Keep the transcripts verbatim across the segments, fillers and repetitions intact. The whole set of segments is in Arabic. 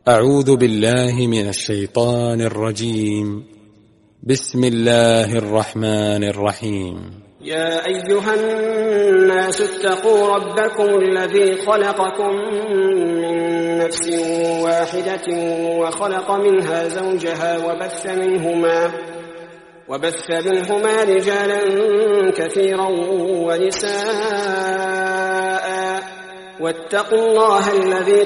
أعوذ بالله من الشيطان الرجيم. بسم الله الرحمن الرحيم. يا أيها الناس اتقوا ربكم الذي خلقكم من نفس واحدة وخلق منها زوجها وبث منهما وبث منهما رجالا كثيرا ونساء واتقوا الله الذي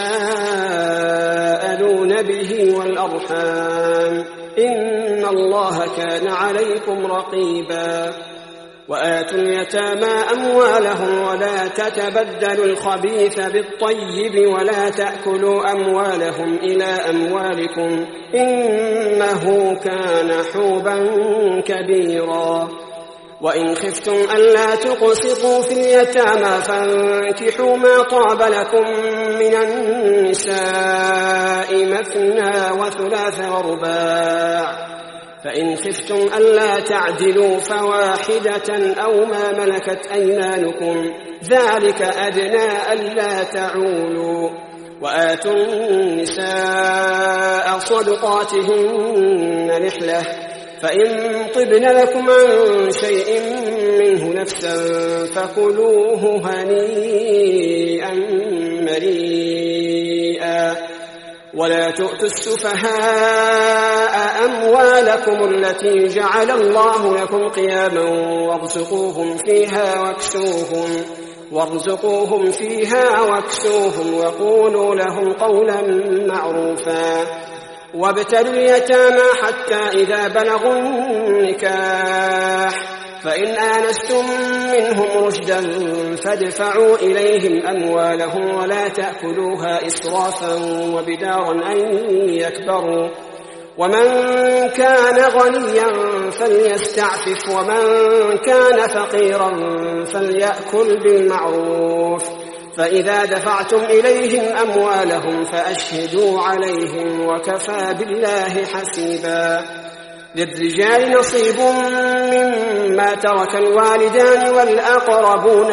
تساءلون به والأرحام إن الله كان عليكم رقيبا. وآتوا اليتامى أموالهم ولا تتبدلوا الخبيث بالطيب ولا تأكلوا أموالهم إلى أموالكم إنه كان حوبا كبيرا. وإن خفتم ألا تقسطوا في اليتامى فانكحوا ما طاب لكم من النساء مثنى وثلاث ورباع، فإن خفتم ألا تعدلوا فواحدة أو ما ملكت أيمانكم ذلك أدنى ألا تعولوا. وآتوا النساء صدقاتهن نحلة، فإن طبن لكم عن شيء منه نفسا فكلوه هنيئا مريئا. ولا تؤتوا السفهاء أموالكم التي جعل الله لكم قياما وارزقوهم فيها واكسوهم وارزقوهم فيها واكسوهم وقولوا لهم قولا معروفا. وابتلوا اليتامى حتى إذا بلغوا النكاح، فإن آنستم منهم رشدا فادفعوا إليهم أموالهم ولا تأكلوها إسرافا وبدارا أن يكبروا. ومن كان غنيا فليستعفف ومن كان فقيرا فليأكل بالمعروف. فإذا دفعتم إليهم أموالهم فأشهدوا عليهم وكفى بالله حسيبا. للرجال نصيب مما ترك الوالدان والأقربون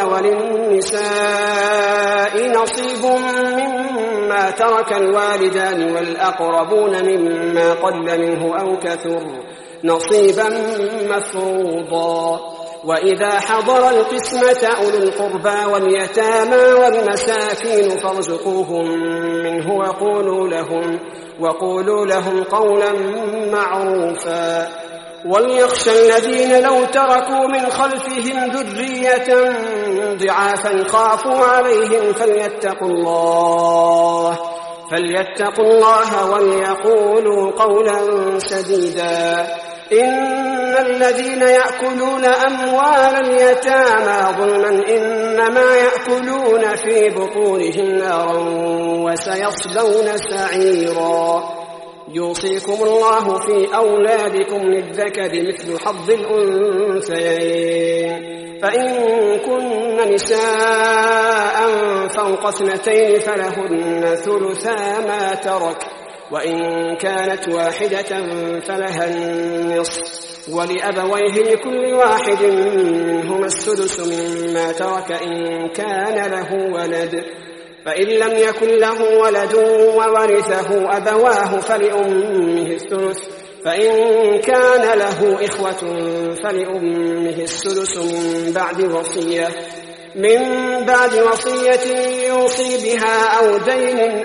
وللنساء نصيب مما ترك الوالدان والأقربون مما قل منه أو كثر نصيبا مفروضا. وإذا حضر القسمة أولو القربى واليتامى والمساكين فارزقوهم منه وقولوا لهم, وقولوا لهم قولا معروفا. وليخشى الذين لو تركوا من خلفهم ذرية ضعافا خافوا عليهم فليتقوا الله فليتقوا الله وليقولوا قولا سديدا. إن الذين يأكلون أموال اليتامى ظلما إنما يأكلون في بطونهم نارا وسيصلون سعيرا. يوصيكم الله في أولادكم للذكر مثل حظ الأنثيين، فإن كن نساء فوق اثنتين فلهن ثلثا ما ترك، وإن كانت واحدة فلها النصف، ولأبويه لكل واحد منهما السدس مما ترك إن كان له ولد. فإن لم يكن له ولد وورثه أبواه فلأمه الثلث، فإن كان له إخوة فلأمه السدس من بعد وصية من بعد وصية يوصي بها أو دين.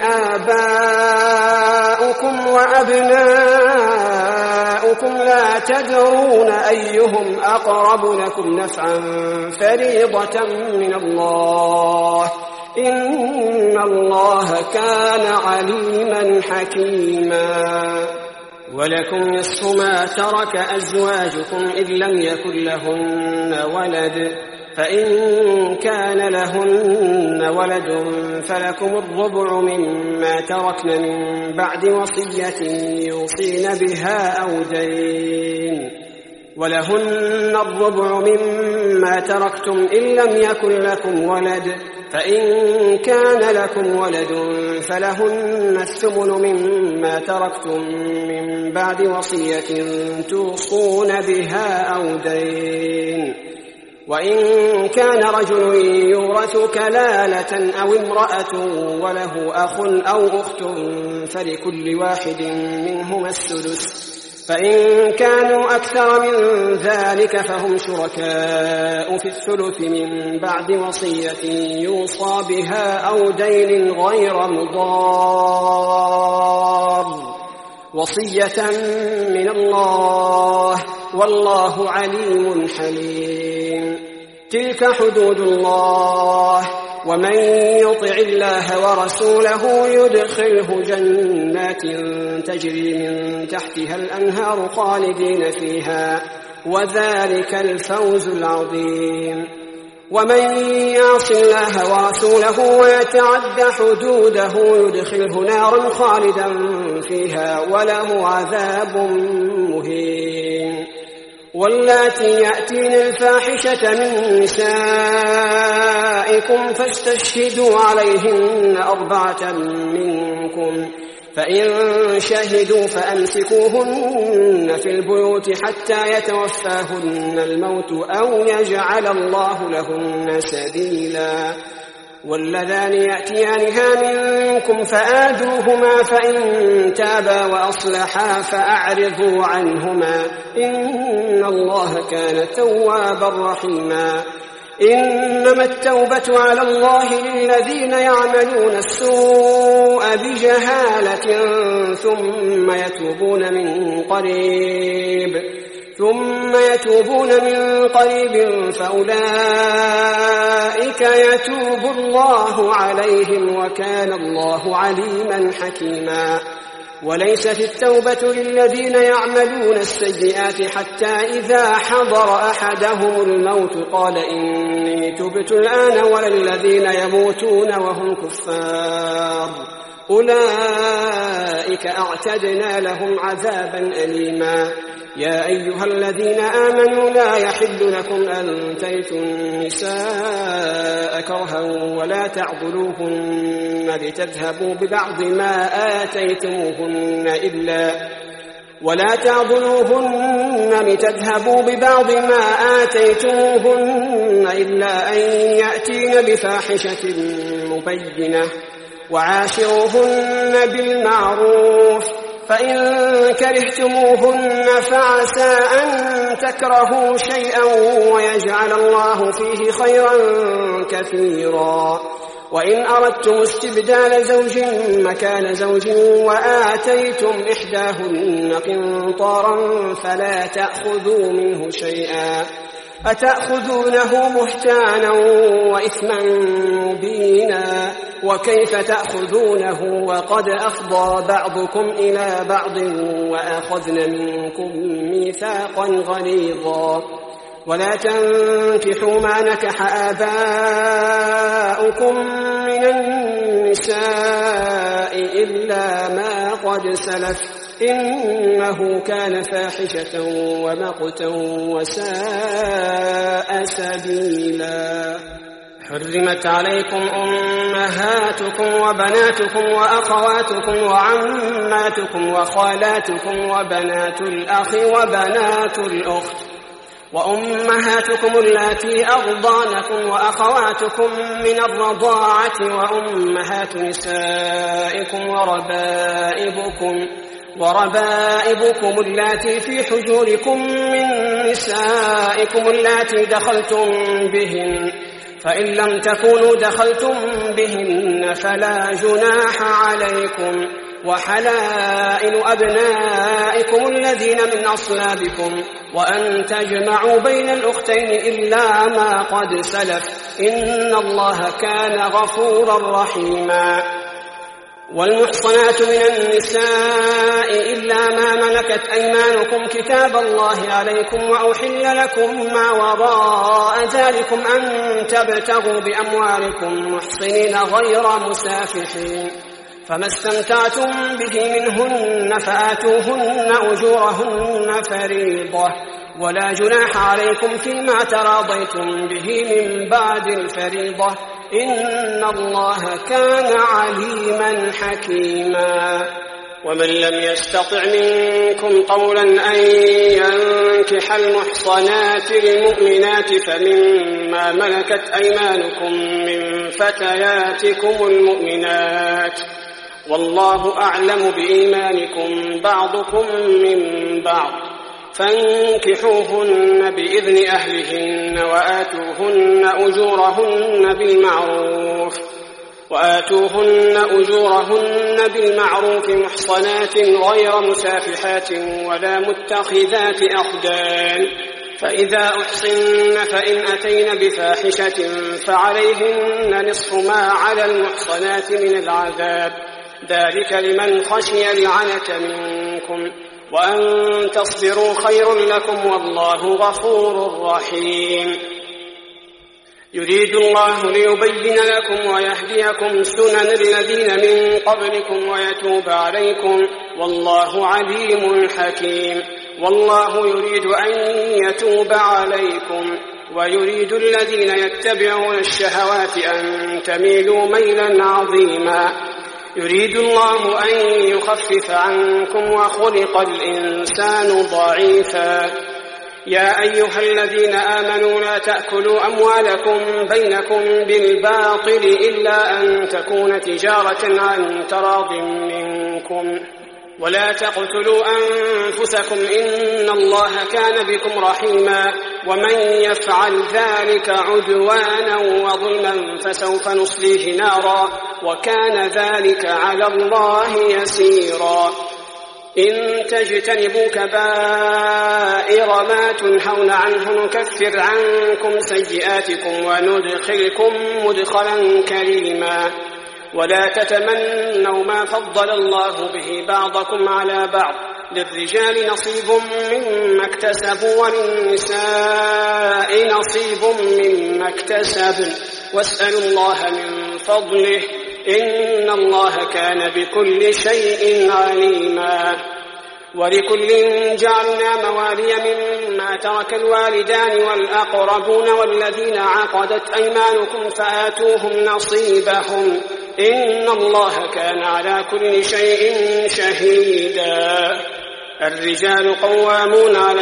آباؤكم وأبناؤكم لا تدرون أيهم أقرب لكم نفعا فريضة من الله إن الله كان عليما حكيما. ولكم نصف ما ترك أزواجكم إذ لم يكن لهن ولد، فإن كان لهن ولد فلكم الربع مما تركن من بعد وصية يوصين بها أو دين، ولهن الربع مما تركتم إن لم يكن لكم ولد، فإن كان لكم ولد فلهن الثمن مما تركتم من بعد وصية توصون بها أو دين. وإن كان رجل يورث كلالة أو امرأة وله أخ أو أخت فلكل واحد منهما السدس، فإن كانوا أكثر من ذلك فهم شركاء في الثلث من بعد وصية يوصى بها أو دين غير مضار، وصية من الله والله عليم حليم. تلك حدود الله، ومن يطع الله ورسوله يدخله جنات تجري من تحتها الأنهار خالدين فيها، وذلك الفوز العظيم. ومن يعص الله ورسوله ويتعد حدوده يدخله نارا خالدا فيها وله عذاب مهين. واللاتي يأتين الفاحشة من نسائكم فاستشهدوا عليهن أربعة منكم، فإن شهدوا فأمسكوهن في البيوت حتى يتوفاهن الموت أو يجعل الله لهن سبيلا. واللذان يأتيانها منكم فآذوهما، فإن تابا وأصلحا فأعرضوا عنهما، إن الله كان توابا رحيما. إنما التوبة على الله للذين يعملون السوء بجهالة ثم يتوبون من قريب ثم يتوبون من قريب فأولئك يتوب الله عليهم وكان الله عليما حكيما. وليست التوبة للذين يعملون السيئات حتى إذا حضر أحدهم الموت قال إني تبت الآن، ولا الذين يموتون وهم كفار، أولئك أعتدنا لهم عذابا أليما. يا أيها الذين آمنوا لا يحل لكم أن ترثوا النساء كرها ولا تعضلوهن لتذهبوا ببعض ما آتيتموهن إلا ولا تعضلوهن لتذهبوا ببعض ما آتيتموهن إلا أن يأتين بفاحشة مبينة، وعاشروهن بالمعروف، فإن كرهتموهن فعسى أن تكرهوا شيئا ويجعل الله فيه خيرا كثيرا. وإن أردتم استبدال زوج مكان زوج وآتيتم إحداهن قنطارا فلا تأخذوا منه شيئا، أتأخذونه بهتانا وإثما مبينا، وكيف تأخذونه وقد أفضى بعضكم إلى بعض وأخذن منكم ميثاقا غليظا. ولا تنكحوا ما نكح آباؤكم من النساء إلا ما قد سلف، إنه كان فاحشة ومقتا وساء سبيلا. حرمت عليكم أمهاتكم وبناتكم وأخواتكم وعماتكم وخالاتكم وبنات الأخ وبنات الأخت وأمهاتكم اللاتي أرضانكم وأخواتكم من الرضاعة وأمهات نسائكم وربائبكم وربائبكم اللاتي في حجوركم من نسائكم اللاتي دخلتم بهن، فإن لم تكونوا دخلتم بهن فلا جناح عليكم، وحلائل أبنائكم الذين من أصلابكم، وأن تجمعوا بين الأختين إلا ما قد سلف، إن الله كان غفورا رحيما. والمحصنات من النساء إلا ما ملكت أيمانكم كتاب الله عليكم، وأحل لكم ما وراء ذلكم أن تبتغوا بأموالكم محصنين غير مسافحين، فما استمتعتم به منهن فآتوهن أجورهن فريضة، ولا جناح عليكم فيما تراضيتم به من بعد الفريضة، إن الله كان عليما حكيما. ومن لم يستطع منكم طولا أن ينكح المحصنات المؤمنات فمما ملكت أيمانكم من فتياتكم المؤمنات والله أعلم بإيمانكم بعضكم من بعض فانكحوهن بإذن أهلهن وآتوهن أجورهن بالمعروف وآتوهن أجورهن بالمعروف محصنات غير مسافحات ولا متخذات أخدان فإذا أحصن فإن أتين بفاحشة فعليهن نصف ما على المحصنات من العذاب ذلك لمن خشي العنة منكم وأن تصبروا خير لكم والله غفور رحيم يريد الله ليبين لكم ويهديكم سنن الذين من قبلكم ويتوب عليكم والله عليم حكيم والله يريد أن يتوب عليكم ويريد الذين يتبعون الشهوات أن تميلوا ميلا عظيما يريد الله أن يخفف عنكم وخلق الإنسان ضعيفا يا أيها الذين آمنوا لا تأكلوا أموالكم بينكم بالباطل إلا أن تكون تجارة عن تراض منكم ولا تقتلوا أنفسكم إن الله كان بكم رحيما ومن يفعل ذلك عدوانا وظلما فسوف نصليه نارا وكان ذلك على الله يسيرا إن تجتنبوا كبائر ما تنهون عنه نكفر عنكم سيئاتكم وندخلكم مدخلا كريما ولا تتمنوا ما فضل الله به بعضكم على بعض للرجال نصيب مما اكتسبوا وللنساء نصيب مما اكتسبن واسألوا الله من فضله إن الله كان بكل شيء عليما ولكل جعلنا موالي مما ترك الوالدان والأقربون والذين عقدت أيمانكم فآتوهم نصيبهم إن الله كان على كل شيء شهيدا الرجال قوامون على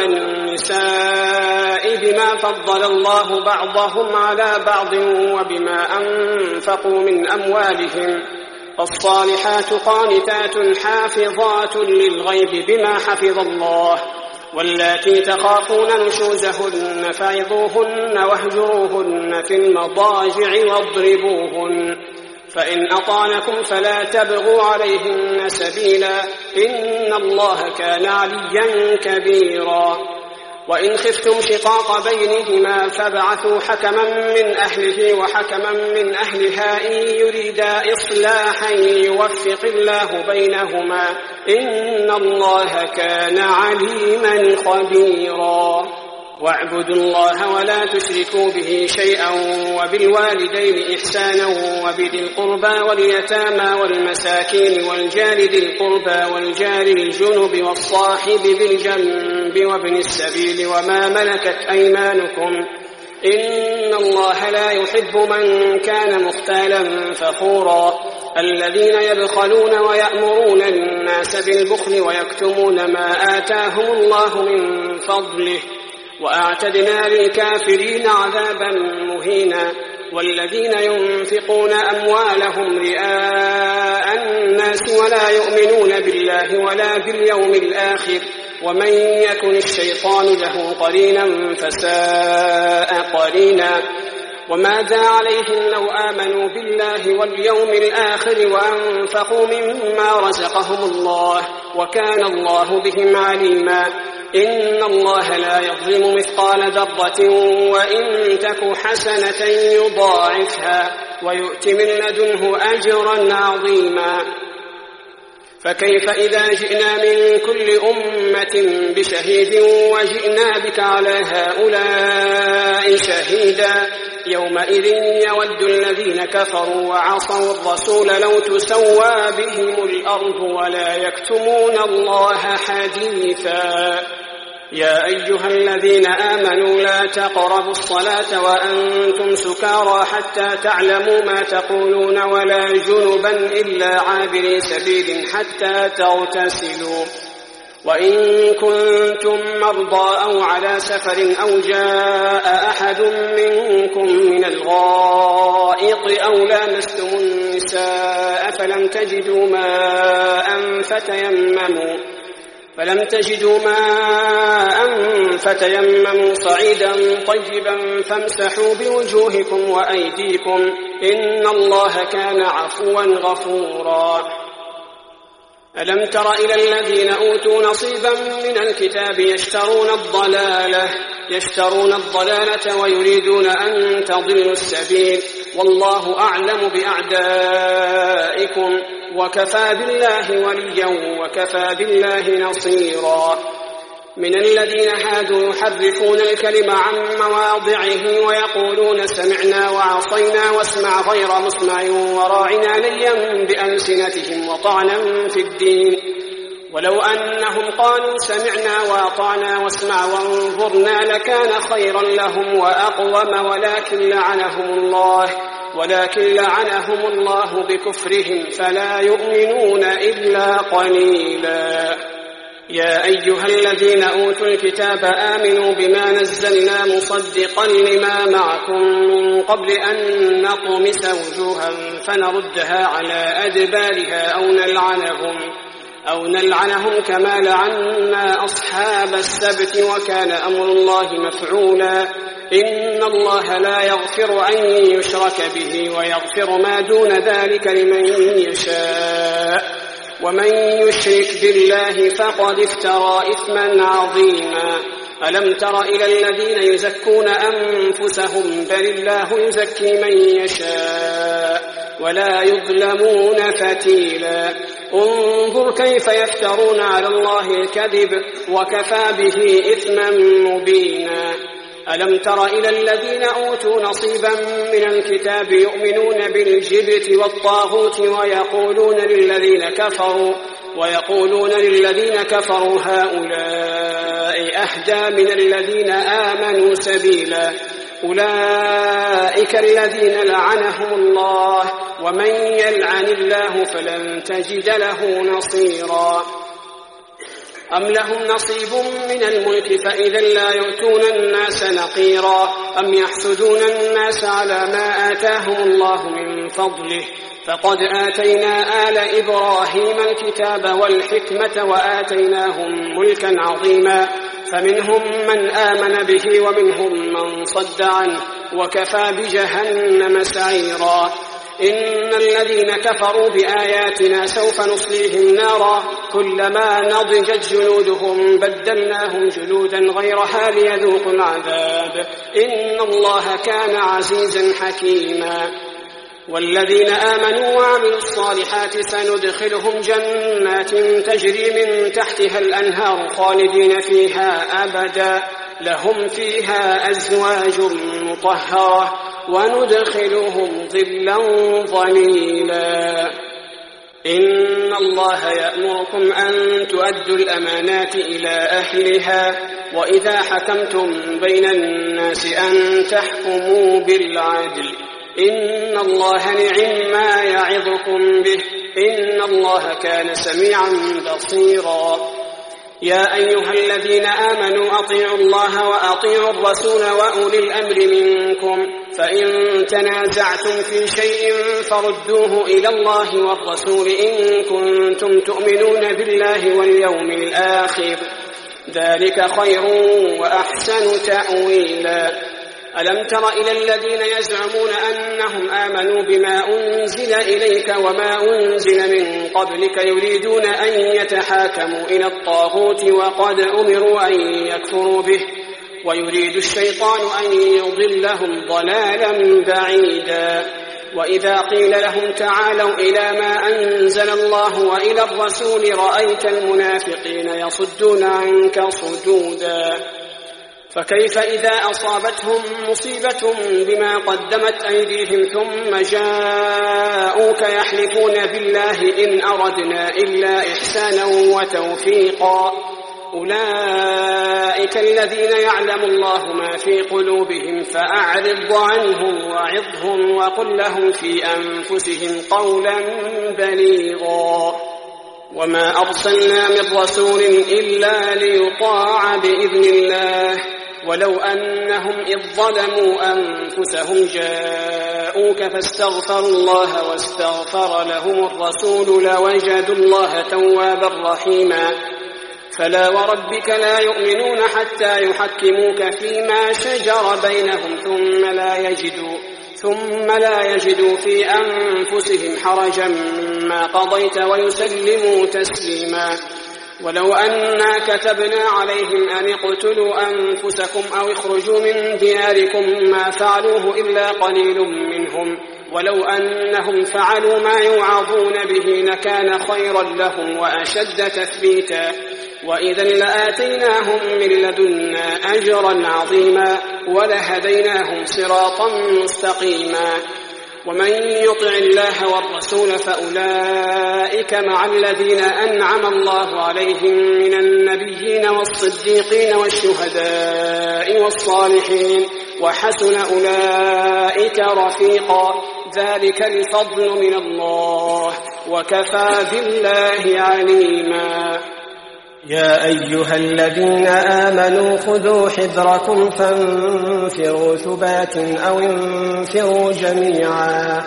النساء بما فضل الله بعضهم على بعض وبما أنفقوا من أموالهم الصالحات قانتات حافظات للغيب بما حفظ الله واللاتي تخافون نشوزهن فعظوهن واهجروهن في المضاجع واضربوهن فإن أطعنكم فلا تبغوا عليهن سبيلا إن الله كان عليا كبيرا وإن خفتم شقاق بينهما فابعثوا حكما من أهله وحكما من أهلها إن يريدا إصلاحا يوفق الله بينهما إن الله كان عليما خبيرا واعبدوا الله ولا تشركوا به شيئا وبالوالدين إحسانا وبذي القربى واليتامى والمساكين والجار ذي القربى والجار الجنب والصاحب بالجنب وابن السبيل وما ملكت أيمانكم إن الله لا يحب من كان مختالا فخورا الذين يبخلون ويأمرون الناس بالبخل ويكتمون ما آتاهم الله من فضله وأعتدنا للكافرين عذابا مهينا والذين ينفقون أموالهم رئاء الناس ولا يؤمنون بالله ولا باليوم الآخر ومن يكن الشيطان له قرينا فساء قرينا وماذا عليهم لو آمنوا بالله واليوم الآخر وأنفقوا مما رزقهم الله وكان الله بهم عليما إن الله لا يظلم مثقال ذرة وإن تك حسنة يضاعفها ويؤت من لدنه أجرا عظيما فكيف إذا جئنا من كل أمة بشهيد وجئنا بك على هؤلاء شهيدا يومئذ يود الذين كفروا وعصوا الرسول لو تسوى بهم الأرض ولا يكتمون الله حديثا يا أيها الذين آمنوا لا تقربوا الصلاة وأنتم سكارى حتى تعلموا ما تقولون ولا جنبا إلا عابري سبيل حتى تغتسلوا وإن كنتم مرضى أو على سفر أو جاء أحد منكم من الغائط أو لامستم النساء فلم تجدوا ماء فتيمموا فلم تجدوا ماء فتيمموا صعيدا طيبا فامسحوا بوجوهكم وأيديكم إن الله كان عفوا غفورا. ألم تر إلى الذين أوتوا نصيبا من الكتاب يشترون الضلالة يشترون الضلالة ويريدون أن تضلوا السبيل والله أعلم بأعدائكم وكفى بالله وليا وكفى بالله نصيرا. من الذين هادوا يحرفون الكلم عن مواضعه ويقولون سمعنا وعصينا واسمع غير مسمع وراعنا ليا بألسنتهم وطعنا في الدين ولو أنهم قالوا سمعنا وأطعنا واسمع وانظرنا لكان خيرا لهم وأقوم ولكن لعنهم الله ولكن لعنهم الله بكفرهم فلا يؤمنون إلا قليلا. يا أيها الذين أوتوا الكتاب آمنوا بما نزلنا مصدقا لما معكم من قبل أن نطمس وجوها فنردها على أدبارها أو نلعنهم أو نلعنهم كما لعنا أصحاب السبت وكان أمر الله مفعولا. إن الله لا يغفر أن يشرك به ويغفر ما دون ذلك لمن يشاء ومن يشرك بالله فقد افترى إثما عظيما. ألم تر إلى الذين يزكون أنفسهم بل الله يزكي من يشاء ولا يظلمون فتيلا. انظر كيف يفترون على الله الكذب وكفى به إثما مبينا. ألم تر إلى الذين أوتوا نصيبا من الكتاب يؤمنون بالجبت والطاغوت ويقولون للذين كفروا ويقولون للذين كفروا هؤلاء أهدى من الذين آمنوا سبيلا. أولئك الذين لعنهم الله ومن يلعن الله فلن تجد له نصيرا. أم لهم نصيب من الملك فإذا لا يؤتون الناس نقيرا. أم يحسدون الناس على ما آتاهم الله من فضله فقد آتينا آل إبراهيم الكتاب والحكمة وآتيناهم ملكا عظيما فمنهم من آمن به ومنهم من صد عنه وكفى بجهنم سعيرا. إن الذين كفروا بآياتنا سوف نصليهم نارا كلما نضجت جلودهم بدلناهم جلودا غيرها ليذوقوا العذاب إن الله كان عزيزا حكيما. والذين آمنوا وعملوا الصالحات سندخلهم جنات تجري من تحتها الأنهار خالدين فيها أبدا لهم فيها أزواج مطهرة وندخلهم ظلا ظليلا. إن الله يأمركم أن تؤدوا الأمانات إلى أهلها وإذا حكمتم بين الناس أن تحكموا بالعدل إن الله نعم ما يعظكم به إن الله كان سميعا بصيرا. يا أيها الذين آمنوا أطيعوا الله وأطيعوا الرسول وأولي الأمر منكم فإن تنازعتم في شيء فردوه إلى الله والرسول إن كنتم تؤمنون بالله واليوم الآخر ذلك خير وأحسن تأويلا. ألم تر إلى الذين يزعمون أنهم آمنوا بما أنزل إليك وما أنزل من قبلك يريدون أن يتحاكموا إلى الطاغوت وقد أمروا أن يكفروا به ويريد الشيطان أن يضلهم ضلالا بعيدا. وإذا قيل لهم تعالوا إلى ما أنزل الله وإلى الرسول رأيت المنافقين يصدون عنك صدودا. فكيف إذا أصابتهم مصيبة بما قدمت أيديهم ثم جاءوك يحلفون بالله إن أردنا إلا إحسانا وتوفيقا أولئك الذين يعلم الله ما في قلوبهم فأعرض عنهم وعظهم وقل لهم في أنفسهم قولا بليغا وما أرسلنا من رسول إلا ليطاع بإذن الله ولو أنهم إذ ظلموا أنفسهم جاءوك فاستغفروا الله واستغفر لهم الرسول لوجدوا الله توابا رحيما فلا وربك لا يؤمنون حتى يحكموك فيما شجر بينهم ثم لا يجدوا ثم لا يجدوا في أنفسهم حرجا مما قضيت ويسلموا تسليما ولو أنا كتبنا عليهم أن اقتلوا أنفسكم أو اخرجوا من دياركم ما فعلوه إلا قليل منهم ولو أنهم فعلوا ما يوعظون به لكان خيرا لهم وأشد تثبيتا وإذا لآتيناهم من لدنا أجرا عظيما ولهديناهم صراطا مستقيما ومن يطع الله والرسول فأولئك مع الذين أنعم الله عليهم من النبيين والصديقين والشهداء والصالحين وحسن أولئك رفيقا ذلك الفضل من الله وكفى بالله عليما يا أيها الذين آمنوا خذوا حذركم فانفروا ثبات أو انفروا جميعا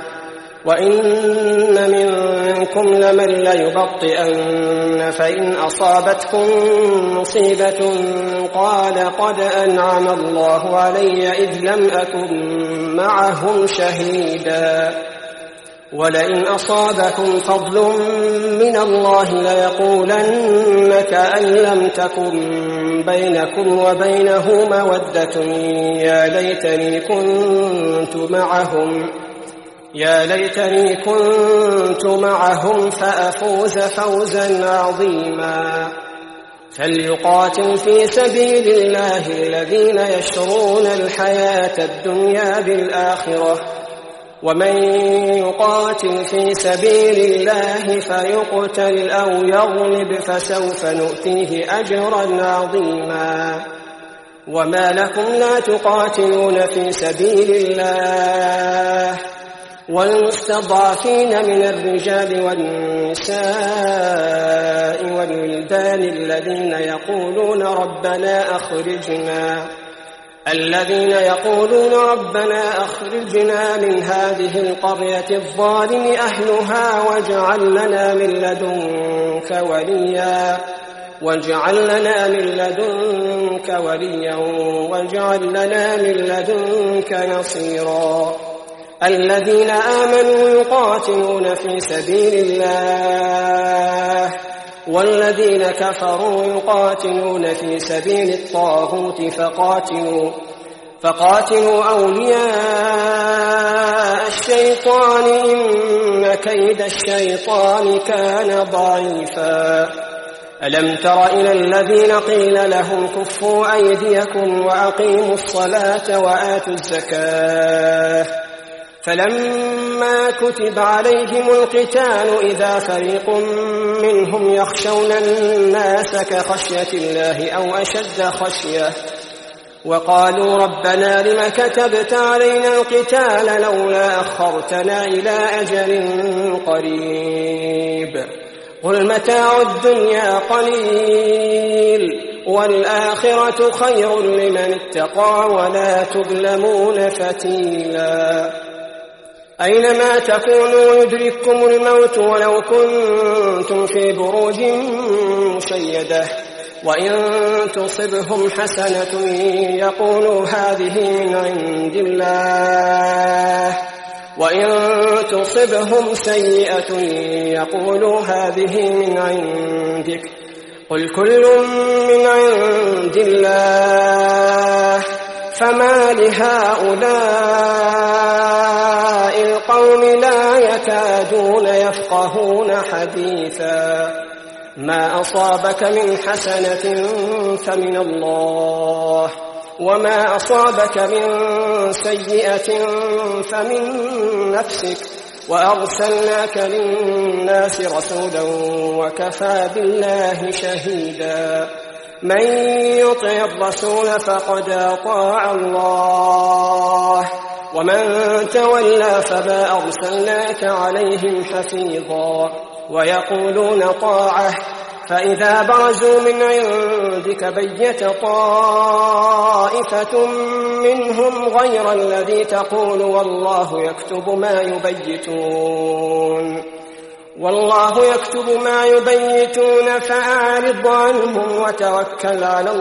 وإن منكم لمن ليبطئن فإن أصابتكم مصيبة قال قد أنعم الله علي إذ لم أكن معهم شهيدا ولئن أصابكم فضل من الله ليقولن كأن لم تكن بينكم وبينه مودة يا ليتني كنت معهم يا ليتني كنت معهم فأفوز فوزا عظيما فليقاتل في سبيل الله الذين يشرون الحياة الدنيا بالآخرة ومن يقاتل في سبيل الله فيقتل أو يغلب فسوف نؤتيه أجرا عظيما وما لكم لا تقاتلون في سبيل الله والمستضعفين من الرجال والنساء والولدان الذين يقولون ربنا أخرجنا الذين يقولون ربنا أخرجنا من هذه القرية الظالم أهلها واجعل لنا من لدنك وليا واجعل لنا من لدنك وليا واجعل لنا من لدنك نصيرا الذين آمنوا يقاتلون في سبيل الله والذين كفروا يقاتلون في سبيل الطاغوت فقاتلوا فقاتلوا أولياء الشيطان إن كيد الشيطان كان ضعيفا ألم تر إلى الذين قيل لهم كفوا أيديكم وأقيموا الصلاة وآتوا الزكاة فلما كتب عليهم القتال إذا فريق منهم يخشون الناس كخشية الله أو أشد خشية وقالوا ربنا لم كتبت علينا القتال لولا أخرتنا إلى أجل قريب قل متاع الدنيا قليل والآخرة خير لمن اتقى ولا تظلمون فتيلا أينما تكونوا يدرككم الموت ولو كنتم في بروج مشيدة وإن تصبهم حسنة يقولوا هذه من عند الله وإن تصبهم سيئة يقولوا هذه من عندك قل كل من عند الله فما لهؤلاء القوم لا يكادون يفقهون حديثا ما أصابك من حسنة فمن الله وما أصابك من سيئة فمن نفسك وأرسلناك للناس رسولا وكفى بالله شهيدا من يطع الرسول فقد أطاع الله ومن تولى فما أرسلناك عليهم حفيظا ويقولون طاعة فإذا برزوا من عندك بيت طائفة منهم غير الذي تقول والله يكتب ما يبيتون والله يكتب ما يبيتون فأعرض عنهم وتوكل على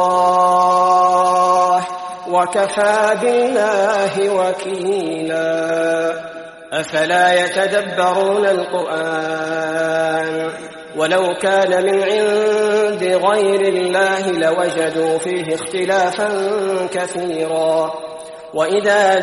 الله وكفى بالله وكيلا. أفلا يتدبرون القرآن ولو كان من عند غير الله لوجدوا فيه اختلافا كثيرا وإذا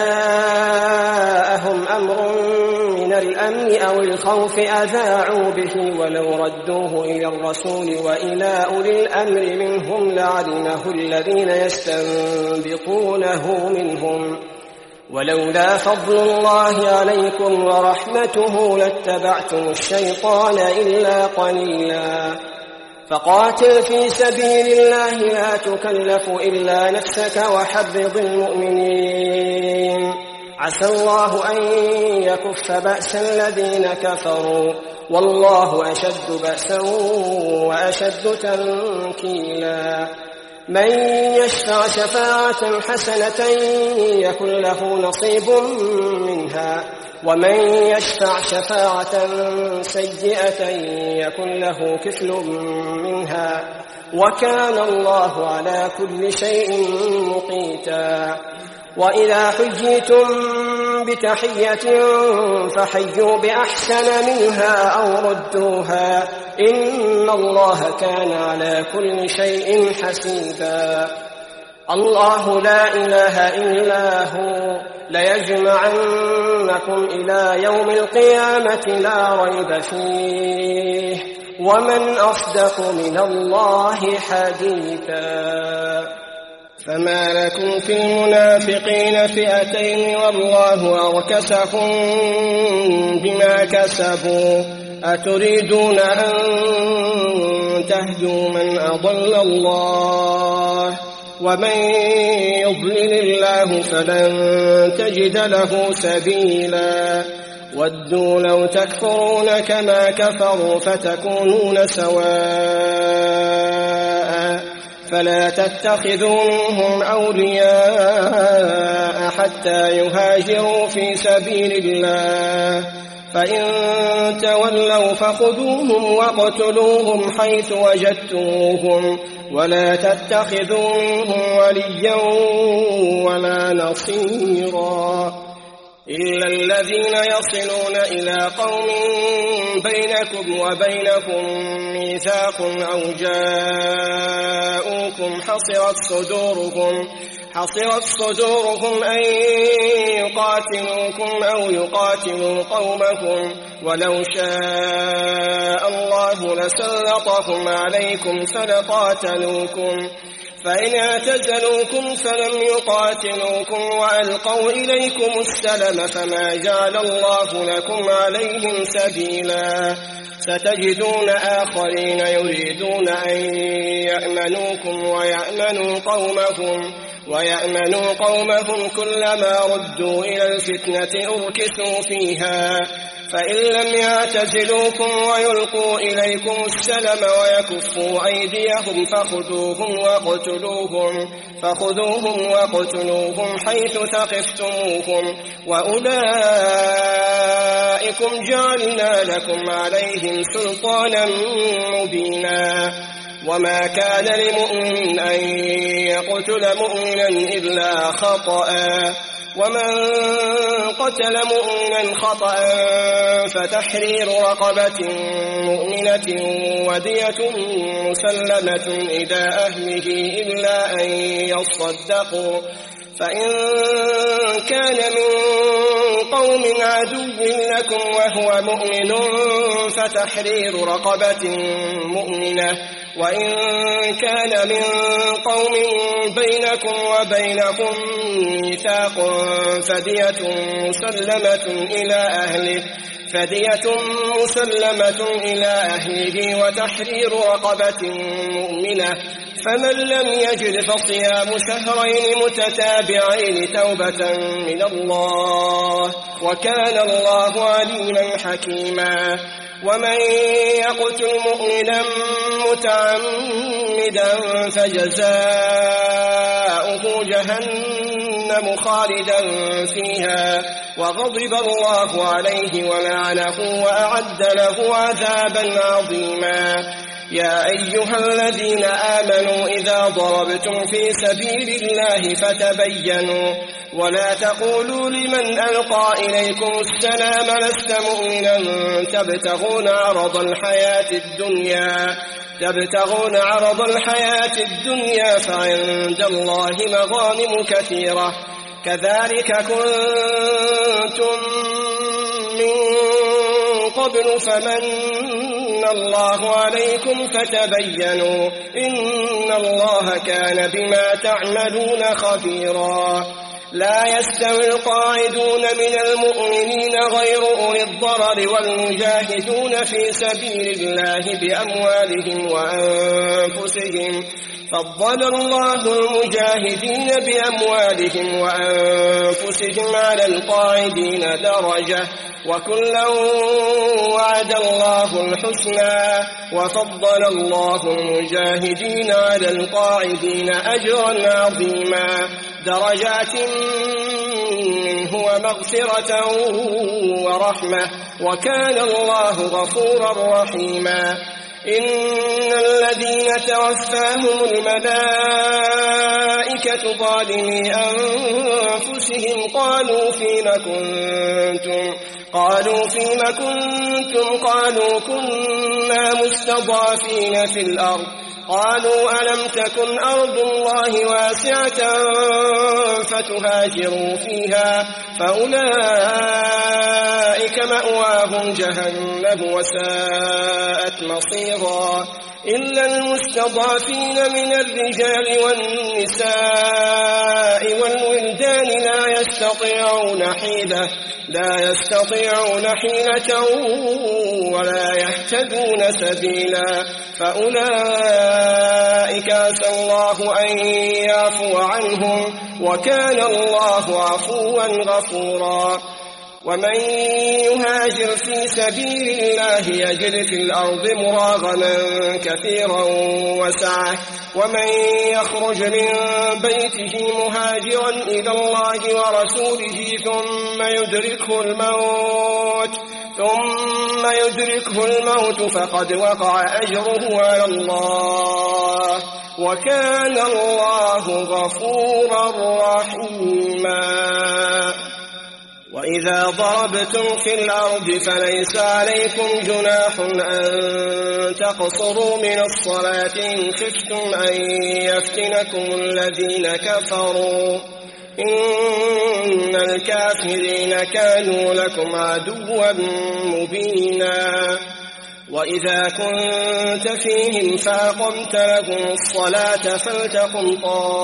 جاءهم أمر من الأمن أو الخوف أذاعوا به ولو ردوه إلى الرسول وإلى أولي الأمر منهم لعلمه الذين يستنبطونه منهم ولولا فضل الله عليكم ورحمته لاتبعتم الشيطان إلا قليلا. فقاتل في سبيل الله لا تكلف إلا نفسك وحرض المؤمنين عسى الله أن يكف بأس الذين كفروا والله أشد بأسا وأشد تنكيلا. من يشفع شفاعة حسنة يكن له نصيب منها ومن يشفع شفاعة سيئة يكن له كفل منها وكان الله على كل شيء مقيتا. وإذا حييتم بتحية فحيوا بأحسن منها أو ردوها إن الله كان على كل شيء حسيبا. الله لا إله إلا هو ليجمعنكم إلى يوم القيامة لا ريب فيه ومن أصدق من الله حديثا. فما لكم في المنافقين فئتين والله أركسهم بما كسبوا أتريدون أن تهدوا من أضل الله ومن يضلل الله فلن تجد له سبيلا. ودوا لو تكفرون كما كفروا فتكونون سواء فلا تتخذوا منهم أولياء حتى يهاجروا في سبيل الله فإن تولوا فخذوهم واقتلوهم حيث وجدتموهم ولا تتخذوا منهم وليا ولا نصيرا إلا الذين يصلون إلى قوم بينكم وبينكم ميثاق أو جاءوكم حصرت صدورهم حصرت صدورهم أن يقاتلوكم أو يقاتلوا قومكم ولو شاء الله لسلطهم عليكم فلقاتلوكم فإن اعتزلوكم فلم يقاتلوكم وألقوا إليكم السلم فما جعل الله لكم عليهم سبيلا. ستجدون آخرين يريدون أن يأمنوكم ويأمنوا قومهم ويأمنوا قومهم كلما ردوا إلى الفتنة أركسوا فيها فإن لم يعتزلوكم ويلقوا إليكم السلم ويكفوا أيديهم فخذوهم واقتلوهم فخذوهم واقتلوهم حيث ثقفتموهم وأولئكم جعلنا لكم عليهم سلطانا مبينا. وما كان لمؤمن أن يقتل مؤمنا إلا خطأ ومن قتل مؤمنا خطأ فتحرير رقبة مؤمنة ودية مسلمة إلى أهله إلا أن يصدقوا فإن كان من قوم عدو لكم وهو مؤمن فتحرير رقبة مؤمنة وإن كان من قوم بينكم وبينهم ميثاق فدية مسلمة إلى أهله فدية مسلمة إلى أهله وتحرير رقبة مؤمنة فمن لم يجد فصيام شهرين متتابعين توبة من الله وكان الله عليما حكيما ومن يقتل مؤمنا متعمدا فجزاؤه جهنم خالدا فيها وغضب الله عليه ولعنه وأعد له عذابا عظيما يا أيها الذين آمنوا إذا ضربتم في سبيل الله فتبينوا ولا تقولوا لمن ألقى إليكم السلام لست مؤمنا تبتغون عرض الحياة الدنيا تبتغون عرض الحياة الدنيا فعند الله مغانم كثيرة كذلك كنتم من قبل فمن الله عليكم فتبينوا إن الله كان بما تعملون خبيرا لا يستوي القاعدون من المؤمنين غير أولي الضرر والمجاهدون في سبيل الله بأموالهم وأنفسهم فضل الله المجاهدين بأموالهم وأنفسهم على القاعدين درجة وكلا وعد الله الحسنى وفضل الله المجاهدين على القاعدين أجرا عظيما درجات منه ومغفرة ورحمة وكان الله غفورا رحيما إن الذين توفاهم الملائكة ظالمي أنفسهم قالوا فيم كنتم قالوا فيم كنتم قالوا كنا مستضعفين في الأرض قالوا ألم تكن أرض الله واسعة فتهاجروا فيها فأولئك مأواهم جهنم وساءت مصيرا إلا المستضعفين من الرجال والنساء والولدان لا يستطيعون حيلة لا يستطيعون حيلة ولا يهتدون سبيلا فأولئك عسى الله أن يعفو عنهم وكان الله عفوا غفورا ومن يهاجر في سبيل الله يجد في الأرض مراغما كثيرا وسعة ومن يخرج من بيته مهاجرا إلى الله ورسوله ثم يدركه الموت ثم يدركه الموت فقد وقع أجره على الله وكان الله غفورا رحيما وإذا ضربتم في الأرض فليس عليكم جناح أن تقصروا من الصلاة إن خفتم أن يفتنكم الذين كفروا إن الكافرين كانوا لكم عدوا مبينا وإذا كنت فيهم فأقمت لهم الصلاة فلتقم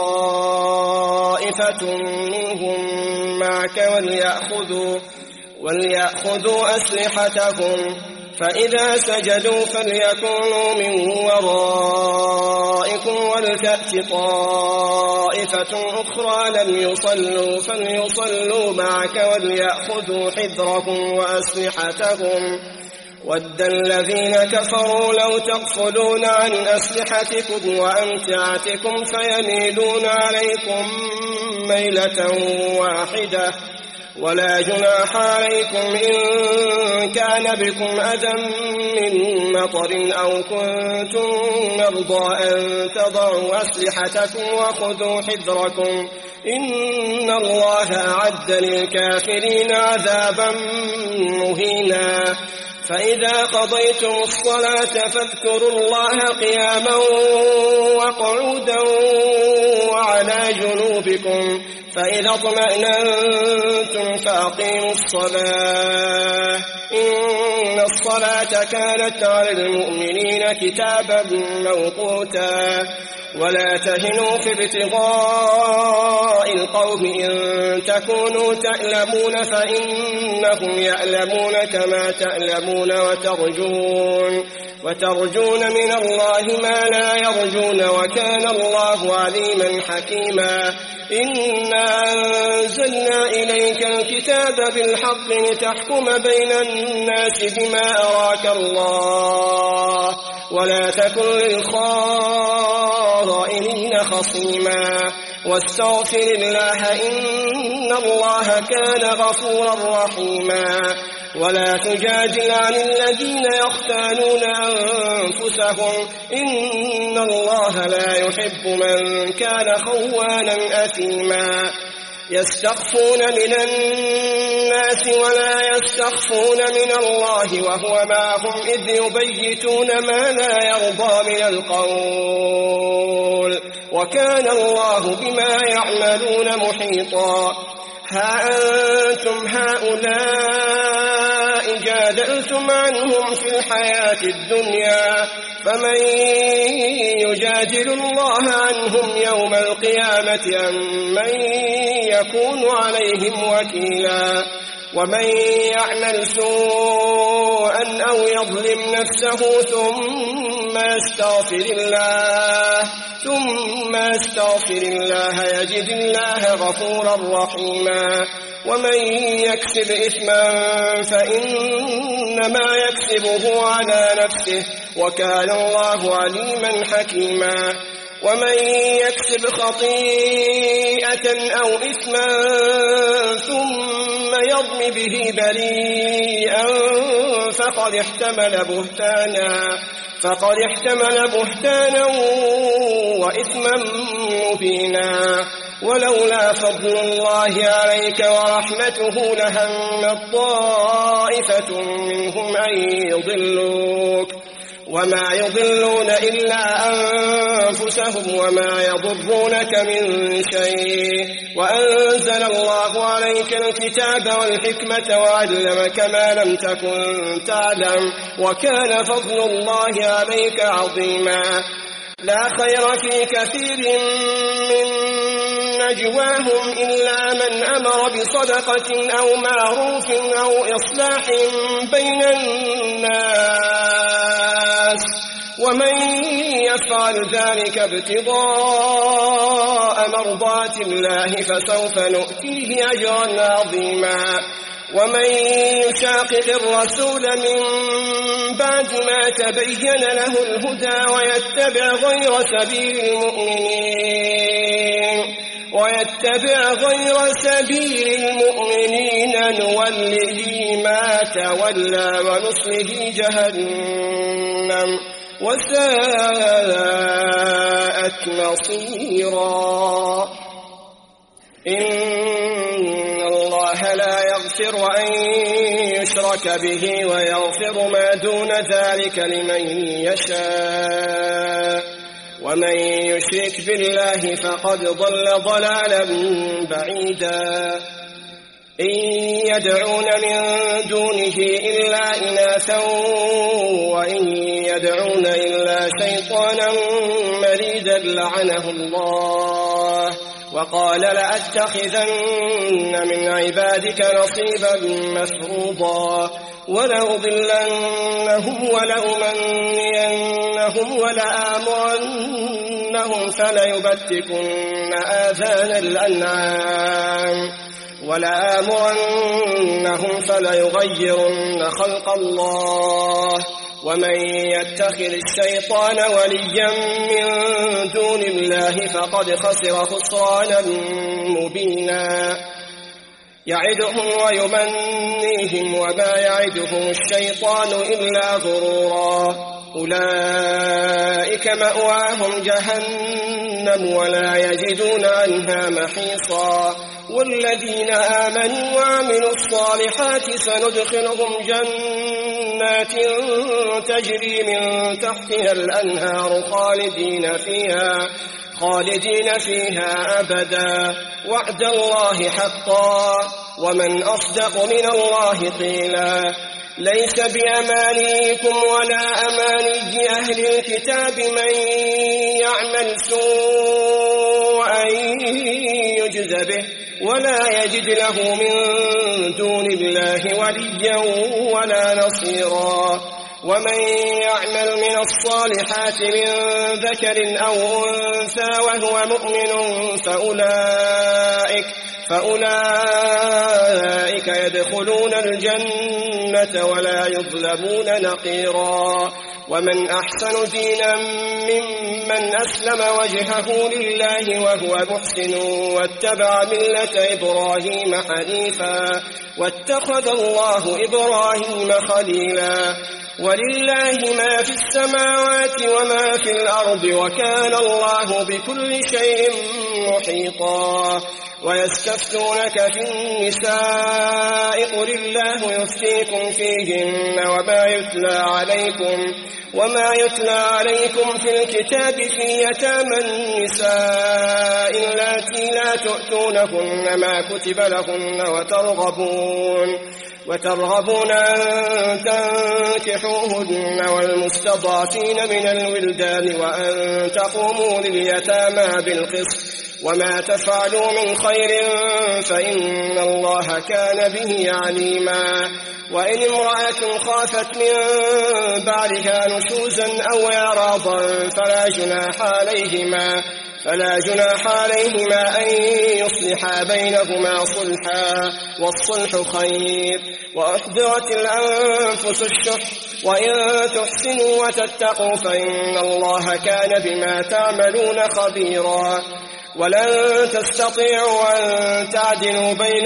طائفة منهم معك وليأخذوا, وليأخذوا أسلحتهم فإذا سجدوا فليكونوا من ورائكم ولتأت طائفة أخرى لم يصلوا فليصلوا معك وليأخذوا حذرهم وأسلحتهم ود الذين كفروا لو تغفلون عن أسلحتكم وأمتعتكم فيميلون عليكم ميلة واحدة ولا جناح عليكم إن كان بكم أذى من مطر أو كنتم مرضى أن تضعوا أسلحتكم وخذوا حذركم إن الله أعد للكافرين عذابا مهينا فإذا قضيتم الصلاة فاذكروا الله قياما وقعودا وعلى جنوبكم فإذا اطمأننتم فأقيموا الصلاة إن الصلاة كانت على المؤمنين كتابا موقوتا ولا تهنوا في ابتغاء القوم إن تكونوا تألمون فإنهم يألمون كما تألمون وترجون وترجون من الله ما لا يرجون وكان الله عليما حكيما إنا أنزلنا إليك الكتاب بالحق لتحكم بين الناس بما أراك الله ولا تكن للخائنين خصيما واستغفر الله إن الله كان غفورا رحيما ولا تجادل عن الذين يختانون أنفسهم إن الله لا يحب من كان خوانا أثيما يستخفون من الناس ولا يستخفون من الله وهو معهم إذ يبيتون ما لا يرضى من القول وكان الله بما يعملون محيطا ها أنتم هؤلاء جادلتم عنهم في الحياة الدنيا فمن يجادل الله عنهم يوم القيامة أم من يكون عليهم وكيلا ومن يعمل سوءا أو يظلم نفسه ثم يستغفر الله ثم يستغفر الله يجد الله غفورا رحيما ومن يكسب إثما فإنما يكسبه على نفسه وكان الله عليما حكيما ومن يكسب خطيئة أو إثما ثم يرم به بريئا فقد احتمل بهتانا فقد احتمل بهتانا وإثما مبينا ولولا فضل الله عليك ورحمته لهمت طائفة منهم أن يضلوك وما يضلون إلا أنفسهم وما يضرونك من شيء وأنزل الله عليك الكتاب والحكمة وعلمك ما لم تكن تعلم وكان فضل الله عليك عظيما لا خير في كثير من نجواهم إلا من أمر بصدقة أو معروف أو إصلاح بين الناس ومن يفعل ذلك ابتغاء مرضات الله فسوف نؤتيه أجرا عظيما ومن يشاقق الرسول من بعد ما تبين له الهدى ويتبع غير سبيل المؤمنين ويتبع غير سبيل المؤمنين نوله ما تولى ونصله جهنم وساءت مصيرا إن الله لا يغفر أن يشرك به ويغفر ما دون ذلك لمن يشاء ومن يشرك بالله فقد ضل ضلالا بعيدا إن يدعون من دونه إلا إناثا وإن يدعون إلا شيطانا مريدا لعنه الله وقال لأتخذن من عبادك نصيبا مفروضا ولأضلنهم ولأمنينهم ولآمرنهم فليبتكن آذان الأنعام ولآمرنهم فليغيرن خلق الله ومن يتخذ الشيطان وليا من دون الله فقد خسر خسرانا مبينا يعدهم ويمنيهم وما يعدهم الشيطان إلا غرورا أولئك مأواهم جهنم ولا يجدون عنها محيصا والذين آمنوا وعملوا الصالحات سندخلهم جنات تجري من تحتها الأنهار خالدين فيها خالدين فيها أبدا وعد الله حقا ومن أصدق من الله قيلا ليس بأمانيكم ولا أماني أهل الكتاب من يعمل سوءا يجز به ولا يجد له من دون الله وليا ولا نصيرا. ومن يعمل من الصالحات من ذكر أو أنثى وهو مؤمن فأولئك, فأولئك يدخلون الجنة ولا يظلمون نقيرا. ومن أحسن دينا ممن أسلم وجهه لله وهو محسن واتبع ملة إبراهيم حنيفا واتخذ الله إبراهيم خليلا. ولله ما في السماوات وما في الأرض وكان الله بكل شيء محيطا. ويستفتونك في النساء قل الله يفتيكم فيهن وما يتلى عليكم وما يتلى عليكم في الكتاب في يتامى النساء اللاتي لا تؤتونهن ما كتب لهن وترغبون وترغبون أن تنكحوهن والمستضعفين من الولدان وأن تقوموا لليتامى بالقسط وما تفعلوا من خير فإن الله كان به عليما. وإن امرأة خافت من بعدها نشوزا أو إعراضا فلا جناح عليهما فلا جناح عليهما أن يصلحا بينهما صلحا والصلح خير. وأحضرت الأنفس الشح وإن تحسنوا وتتقوا فإن الله كان بما تعملون خبيرا. ولن تستطيعوا أن تعدلوا بين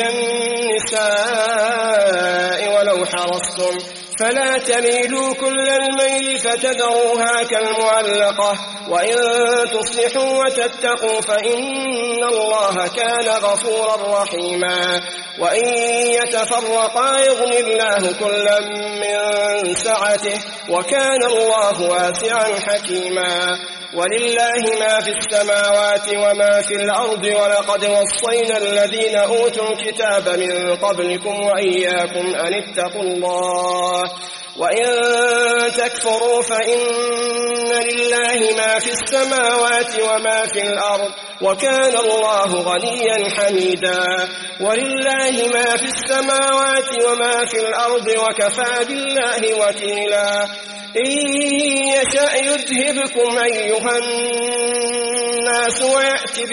النساء ولو حرصتم فلا تميلوا كل الميل فتذروها كالمعلقة وإن تصلحوا وتتقوا فإن الله كان غفورا رحيما. وإن يتفرقا يغني الله كلا من سعته وكان الله واسعا حكيما. ولله ما في السماوات وما في الأرض ولقد وصينا الذين أوتوا الكتاب من قبلكم وإياكم أن اتقوا الله وإن تكفروا فإن لله ما في السماوات وما في الأرض وكان الله غنيا حميدا. ولله ما في السماوات وما في الأرض وكفى بالله وكيلا. إن يشأ يذهبكم أيها الناس ويأتي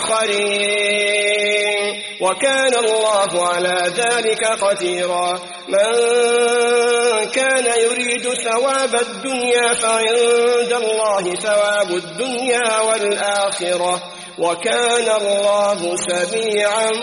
بآخرين وكان الله على ذلك قديرا. من كان يريد ثواب الدنيا فعند الله ثواب الدنيا والآخرة وكان الله سميعا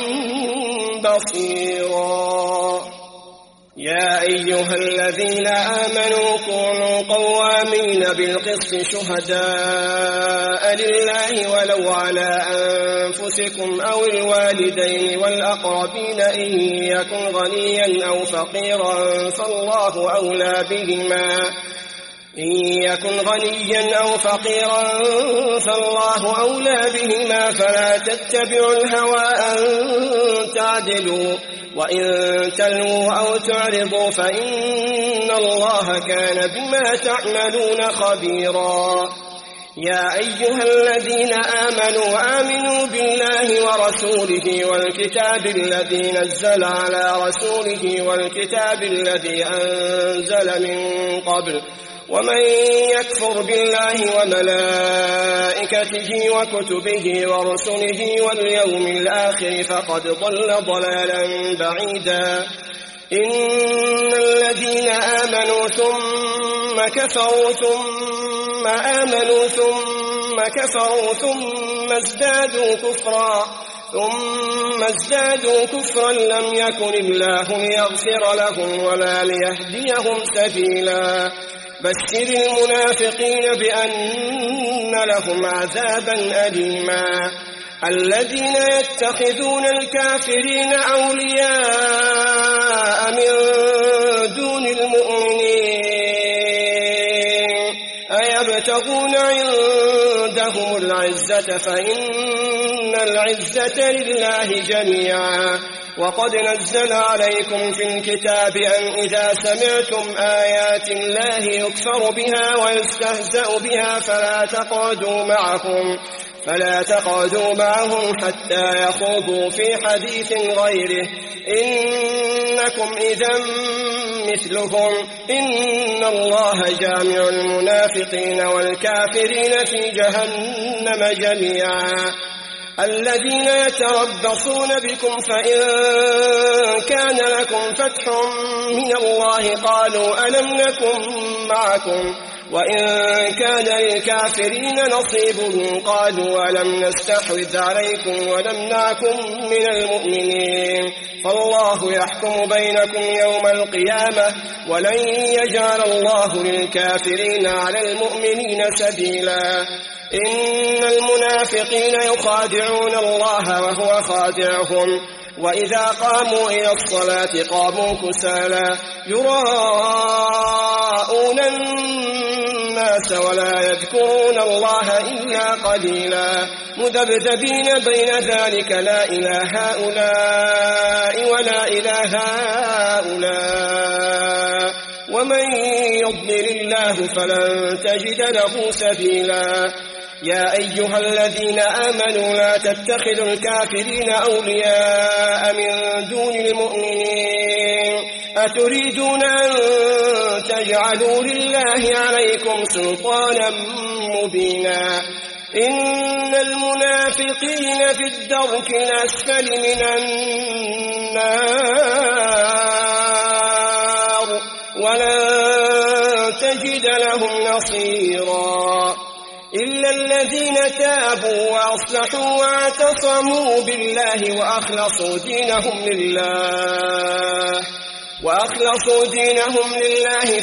بصيرا. يا أيها الذين آمنوا كونوا قوامين بالقسط شهداء لله ولو على أنفسكم أو الوالدين والأقربين إن يكن غنيا أو فقيرا فالله أولى بهما إن يكن غنيا أو فقيرا فالله أولى بهما فلا تتبعوا الهوى أن تعدلوا وإن تلووا أو تعرضوا فإن الله كان بما تعملون خبيرا. يا أيها الذين آمنوا آمنوا بالله ورسوله والكتاب الذي نزل على رسوله والكتاب الذي أنزل من قبل ومن يكفر بالله وملائكته وكتبه ورسله واليوم الآخر فقد ضل ضلالا بعيدا. إن الذين آمنوا ثم كفروا ثم آمنوا ثم كفروا ثم ازدادوا كفرا ثم ازدادوا كفرا لم يكن الله ليغفر لهم ولا ليهديهم سبيلا. بشر المنافقين بأن لهم عذابا أليما. الذين يتخذون الكافرين أولياء من دون المؤمنين أيبتغون عندهم العزة فإن العزة لله جميعا. وقد نزل عليكم في الكتاب أن إذا سمعتم آيات الله يكفر بها ويستهزأ بها فلا تقعدوا معهم فلا تقعدوا معهم حتى يخوضوا في حديث غيره إنكم إذا مثلهم إن الله جامع المنافقين والكافرين في جهنم جميعا. الذين يتربصون بكم فإن كان لكم فتح من الله قالوا ألم نكن معكم وإن كان للكافرين نصيب قالوا ألم نستحوذ عليكم ونمنعكم من المؤمنين فالله يحكم بينكم يوم القيامة ولن يجعل الله للكافرين على المؤمنين سبيلا. إن المنافقين يخادعون الله وهو خادعهم وإذا قاموا إلى الصلاة قاموا كسالى يراءون الناس ولا يذكرون الله إلا قليلا مذبذبين بين ذلك لا إله هؤلاء ولا إله هؤلاء ومن يضلل الله فلن تجد له سبيلا. يا أيها الذين آمنوا لا تتخذوا الكافرين أولياء من دون المؤمنين أتريدون أن تجعلوا لله عليكم سلطانا مبينا. إن المنافقين في الدرك الأسفل من النار ولن تجد لهم نصيرا إلا الذين تابوا وأصلحوا واعتصموا بالله وأخلصوا دينهم لله وأخلصوا دينهم لله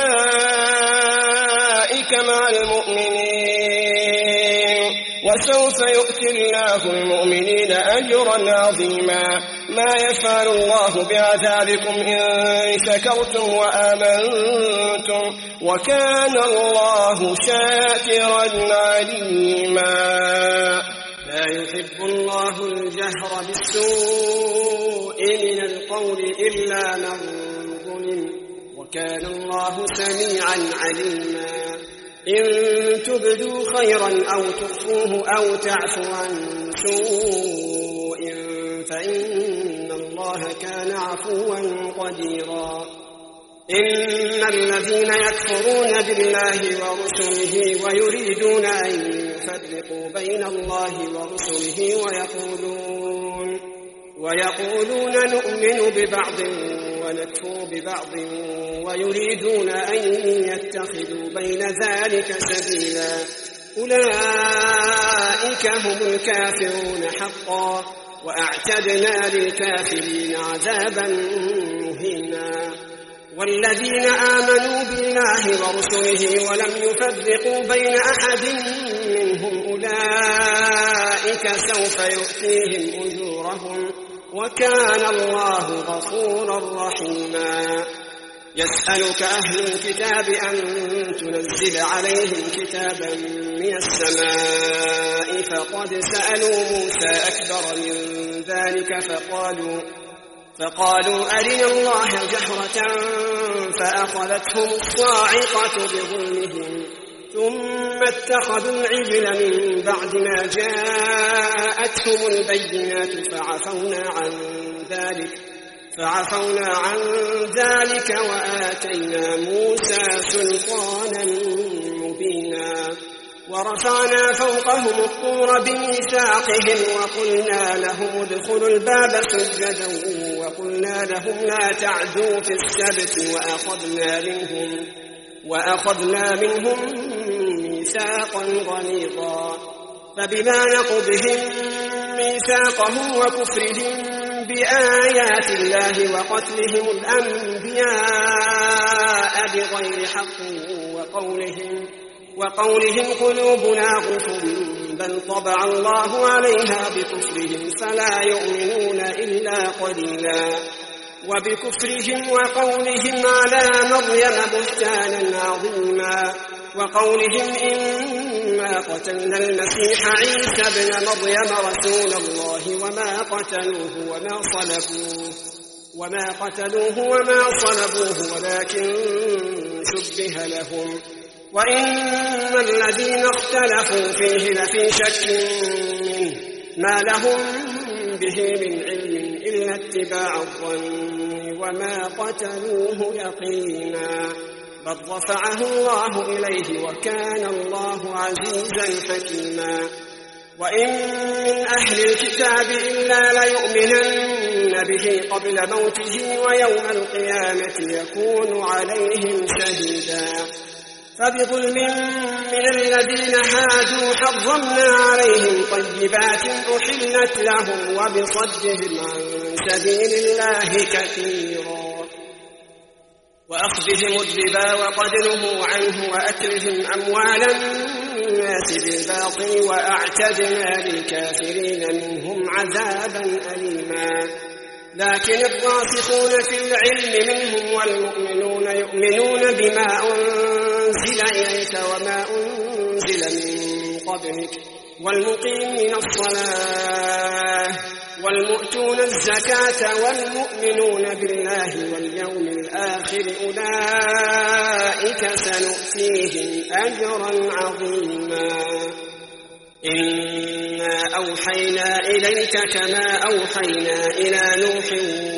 فأولئك مع المؤمنين وسوف يؤتي الله المؤمنين أجرا عظيما. ما يفعل الله بعذابكم إن شكرتم وآمنتم وكان الله شاكرا عليما. لا يحب الله الجهر بالسوء من القول إلا من ظلم وكان الله سميعا عليما. إن تبدوا خيرا أو تخفوه أو تعفوا عن سوء فإن الله كان عفوا قديرا. إن الذين يكفرون بالله ورسله ويريدون أن يفرقوا بين الله ورسله ويقولون ويقولون نؤمن ببعض ونكفر ببعض ويريدون أن يتخذوا بين ذلك سبيلا أولئك هم الكافرون حقا وأعتدنا للكافرين عذابا مهينا. والذين آمنوا بالله ورسله ولم يفرقوا بين أحد منهم أولئك سوف يؤتيهم أجورهم وكان الله غفورا رحيما. يسألك أهل الكتاب أن تنزل عليهم كتابا من السماء فقد سألوا موسى أكبر من ذلك فقالوا فقالوا أرنا الله جهرة فأخذتهم الصاعقة بظلمهم ثم اتخذوا العجل من بعد ما جاءتهم البينات فعفونا عن ذلك فعفونا عن ذلك وآتينا موسى سلطانا مبينا. ورفعنا فوقهم الطور بميثاقهم وقلنا لهم ادخلوا الباب سجدا وقلنا لهم لا تعدوا في السبت وأخذنا منهم وأخذنا منهم ميثاقا غليظا. فبما نقضهم ميثاقهم وكفرهم بآيات الله وقتلهم الأنبياء بغير حق وقولهم وقولهم قلوبنا غلف بل طبع الله عليها بكفرهم فلا يؤمنون إلا قليلا. وبكفرهم وقولهم على مريم بهتانا عظيما وقولهم إنا قتلنا المسيح عيسى ابن مريم رسول الله وما قتلوه وما صلبوه وما قتلوه وما صلبوه ولكن شبه لهم وإن الذين اختلفوا فيه لفي شك منه ما لهم به من علم إلا اتباع الظن وما قتلوه يقينا بل رفعه الله إليه وكان الله عزيزا حكيما وإن من أهل الكتاب إلا ليؤمنن به قبل موته ويوم القيامة يكون عليهم شهيدا فبظلم من الذين هادوا حرمنا عليهم طيبات أحلت لهم وبصدهم عن سبيل الله كثيرا وأخذهم الربا وقد نهوا عنه وأكلهم أموال الناس بالباطل وأعتدنا للكافرين منهم عذابا أليما لكن الراسخون في العلم منهم والمؤمنون يؤمنون بما أنزل إليك وما أنزل من قبلك والمقيمين الصلاة والمؤتون الزكاة والمؤمنون بالله واليوم الآخر أولئك سنؤتيهم أجرا عظيما إنا أوحينا إليك كما أوحينا إلى نوح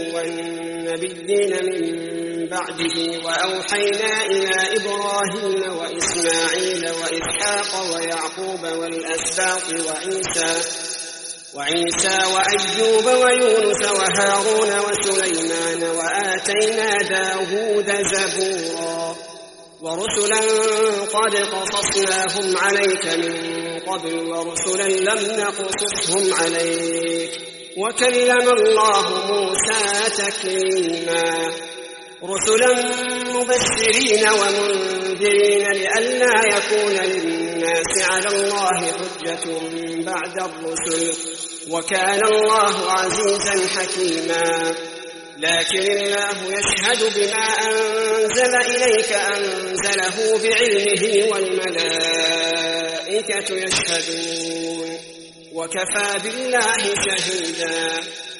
والنبيين من بعده وأوحينا إلى إبراهيم وإسماعيل وإسحاق ويعقوب والأسباط وعيسى وعيسى وأيوب ويونس وهارون وسليمان وآتينا داود زبورا ورسلا قد قصصناهم عليك من قبل ورسلا لم نقصصهم عليك وكلم الله موسى تكليما رسلا مبشرين ومنذرين لئلا يكون للناس على الله حجة بعد الرسل وكان الله عزيزا حكيما لكن الله يشهد بما أنزل إليك أنزله بعلمه والملائكة يشهدون وكفى بالله شهيدا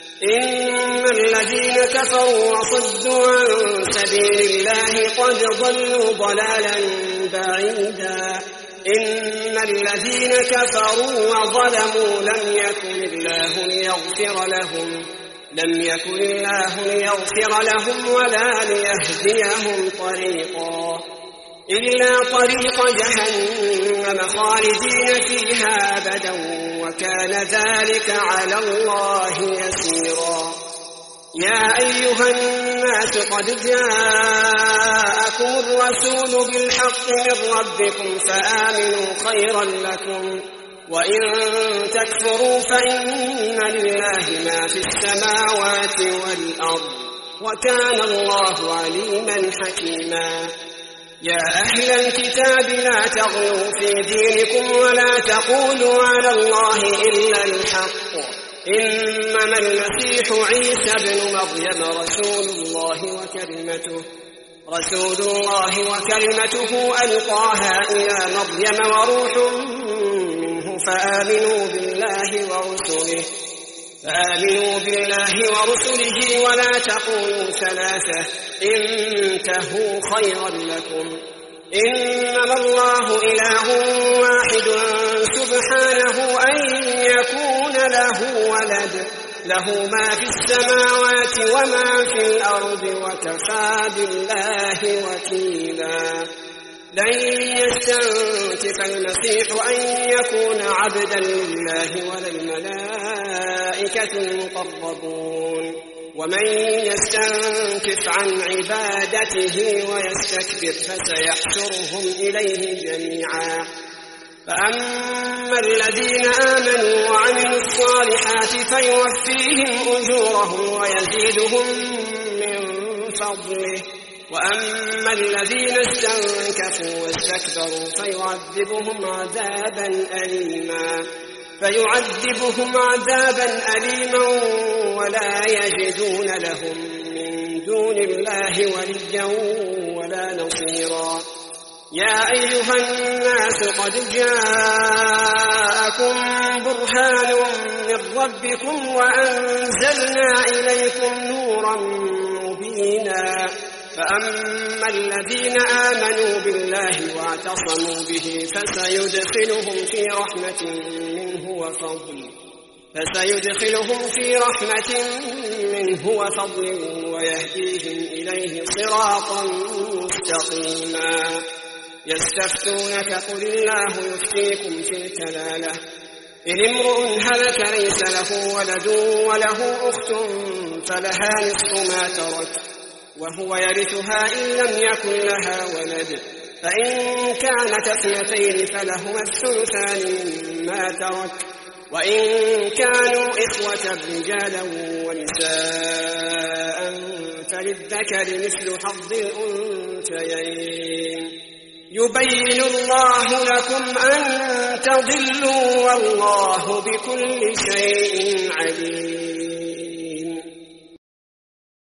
إن الذين كفروا وصدوا عن سبيل الله قد ضلوا ضلالا بعيدا إن الذين كفروا وظلموا لم يكن الله ليغفر لهم لم يكن الله ليغفر لهم ولا ليهديهم طريقا إلا طريق جهنم خالدين فيها أبدا وكان ذلك على الله يسيرا يا أيها الناس قد جاءكم الرسول بالحق من ربكم فآمنوا خيرا لكم وإن تكفروا فإن لله ما في السماوات والأرض وكان الله عليما حكيما يا أهل الكتاب لا تغلوا في دينكم ولا تقولوا على الله إلا الحق إنما المسيح عيسى ابن مريم رسول الله وكلمته رسول الله وكلمته ألقاها إلى مريم وروح منه فآمنوا بالله ورسله فآمنوا بالله ورسله ولا تقولوا ثلاثة انتهوا خيرا لكم إنما الله إله واحد سبحانه أن يكون له ولد له ما في السماوات وما في الأرض وكفى بالله وكيلا لن يستنكف المسيح أن يكون عبدا لله ولا الملائكة المقربون ومن يستنكف عن عبادته ويستكبر فسيحشرهم إليه جميعا فأما الذين آمنوا وعملوا الصالحات فيوفيهم أجورهم ويزيدهم من فضله وأما الذين استنكفوا واستكبروا فيعذبهم عذابا أليما فيعذبهم عذابا أليما ولا يجدون لهم من دون الله وليا ولا نصيرا يا أيها الناس قد جاءكم برهان من ربكم وأنزلنا إليكم نورا مبينا فأما الذين آمنوا بالله واعتصموا به فسيدخلهم في رحمة منه وفضل فسيدخلهم في رحمة منه وفضل ويهديهم إليه صراطا مستقيما يستفتونك قل الله يفتيكم في الكلالة إن امرؤ هلك ليس له ولد وله أخت فلها نصف ما ترك وهو يرثها إن لم يكن لها ولد فإن كانت اثنتين فلهما الثلثان مما ترك وإن كانوا إخوة رجالا ونساء فللذكر مثل حظ الأنثيين يبين الله لكم أن تضلوا والله بكل شيء عليم